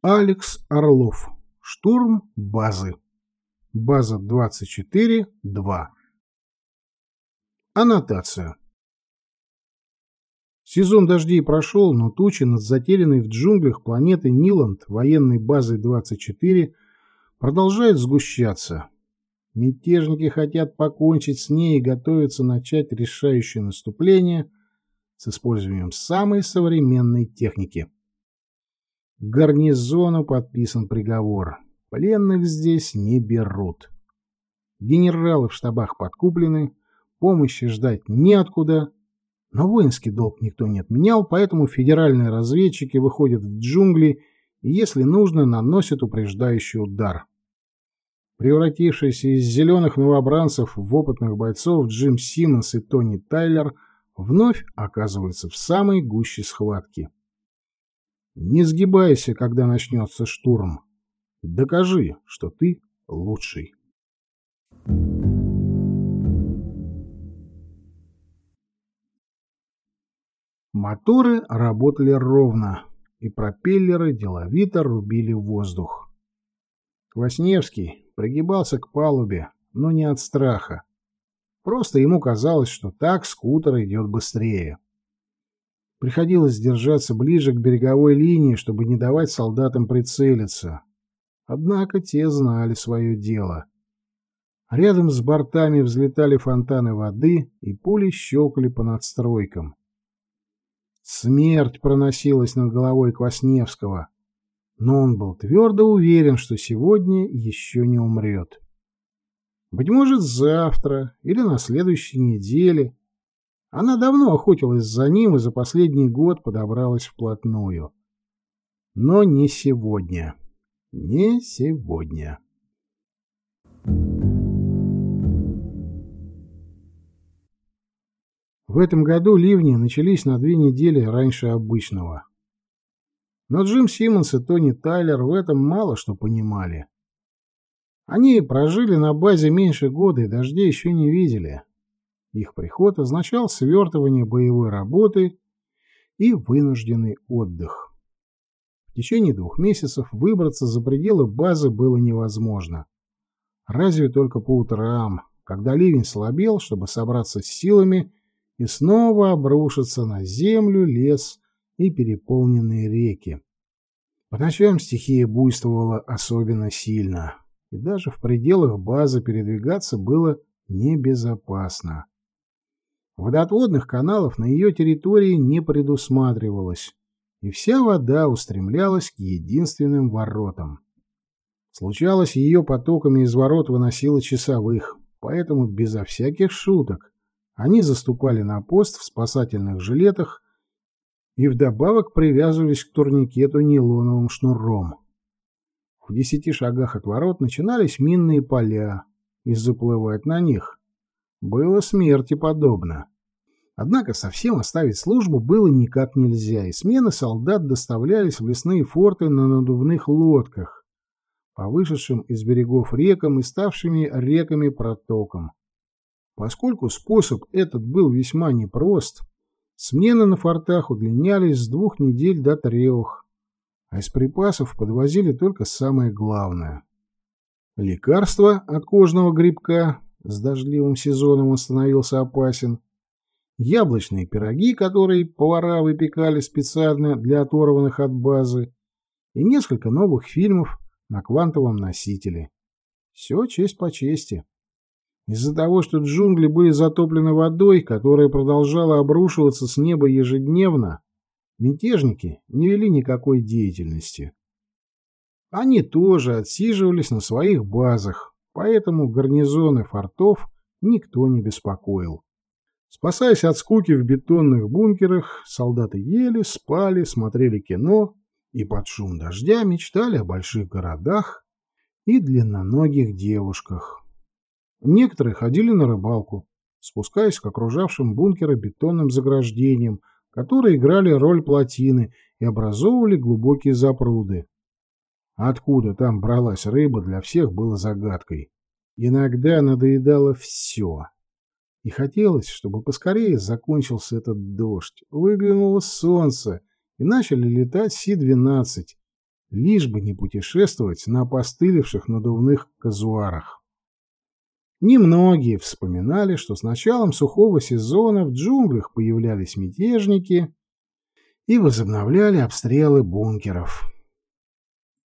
Алекс Орлов. Штурм базы. База 24-2. Аннотация. Сезон дождей прошел, но тучи над затерянной в джунглях планеты Ниланд военной базой 24 продолжают сгущаться. Мятежники хотят покончить с ней и готовятся начать решающее наступление с использованием самой современной техники. К гарнизону подписан приговор. Пленных здесь не берут. Генералы в штабах подкуплены, помощи ждать неоткуда, но воинский долг никто не отменял, поэтому федеральные разведчики выходят в джунгли и, если нужно, наносят упреждающий удар. Превратившиеся из зеленых новобранцев в опытных бойцов Джим Симмонс и Тони Тайлер вновь оказываются в самой гуще схватки. Не сгибайся, когда начнется штурм. Докажи, что ты лучший. Моторы работали ровно, и пропеллеры деловито рубили воздух. Квасневский пригибался к палубе, но не от страха. Просто ему казалось, что так скутер идет быстрее. Приходилось держаться ближе к береговой линии, чтобы не давать солдатам прицелиться. Однако те знали свое дело. Рядом с бортами взлетали фонтаны воды, и пули щелкали по надстройкам. Смерть проносилась над головой Квасневского, но он был твердо уверен, что сегодня еще не умрет. Быть может, завтра или на следующей неделе. Она давно охотилась за ним и за последний год подобралась вплотную. Но не сегодня. Не сегодня. В этом году ливни начались на 2 недели раньше обычного. Но Джим Симмонс и Тони Тайлер в этом мало что понимали. Они прожили на базе меньше года и дождей еще не видели. Их приход означал свертывание боевой работы и вынужденный отдых. В течение 2 месяцев выбраться за пределы базы было невозможно. Разве только по утрам, когда ливень слабел, чтобы собраться с силами и снова обрушиться на землю, лес и переполненные реки. По ночам стихия буйствовала особенно сильно, и даже в пределах базы передвигаться было небезопасно. Водоотводных каналов на ее территории не предусматривалось, и вся вода устремлялась к единственным воротам. Случалось, ее потоками из ворот выносило часовых, поэтому безо всяких шуток они заступали на пост в спасательных жилетах и вдобавок привязывались к турникету нейлоновым шнуром. В 10 шагах от ворот начинались минные поля, и заплывать на них было смерти подобно. Однако совсем оставить службу было никак нельзя, и смены солдат доставлялись в лесные форты на надувных лодках, по вышедшим из берегов рекам и ставшими реками протокам. Поскольку способ этот был весьма непрост, смены на фортах удлинялись с 2 недель до 3, а из припасов подвозили только самое главное. Лекарства от кожного грибка, с дождливым сезоном он становился опасен, яблочные пироги, которые повара выпекали специально для оторванных от базы, и несколько новых фильмов на квантовом носителе. Все честь по чести. Из-за того, что джунгли были затоплены водой, которая продолжала обрушиваться с неба ежедневно, мятежники не вели никакой деятельности. Они тоже отсиживались на своих базах, поэтому гарнизоны фортов никто не беспокоил. Спасаясь от скуки в бетонных бункерах, солдаты ели, спали, смотрели кино и под шум дождя мечтали о больших городах и длинноногих девушках. Некоторые ходили на рыбалку, спускаясь к окружавшим бункеры бетонным заграждениям, которые играли роль плотины и образовывали глубокие запруды. Откуда там бралась рыба, для всех было загадкой. Иногда надоедало все. И хотелось, чтобы поскорее закончился этот дождь, выглянуло солнце, и начали летать Си-12, лишь бы не путешествовать на опостылевших надувных казуарах. Немногие вспоминали, что с началом сухого сезона в джунглях появлялись мятежники и возобновляли обстрелы бункеров.